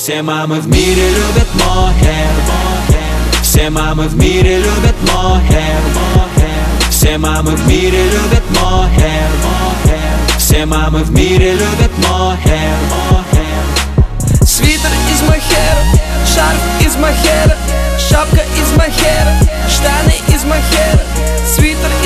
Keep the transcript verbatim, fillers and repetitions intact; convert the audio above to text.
Все мамы в мире любят мохер. Все мамы в мире любят мохер. Все мамы в мире любят мохер. Все мамы в мире любят мохер. Свитер из мохера, шарф из мохера, шапка из мохера, штаны из мохера, свитер